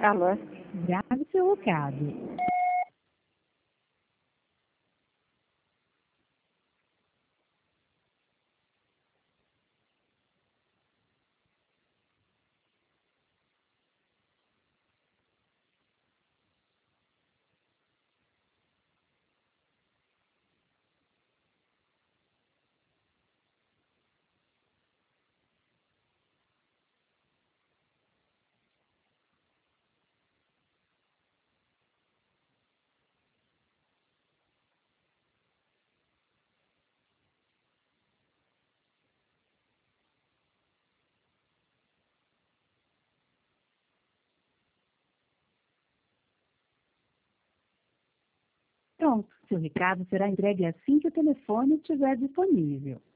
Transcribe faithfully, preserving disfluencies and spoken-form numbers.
Alô? Grave seu recado. Pronto, seu recado será entregue assim que o telefone estiver disponível.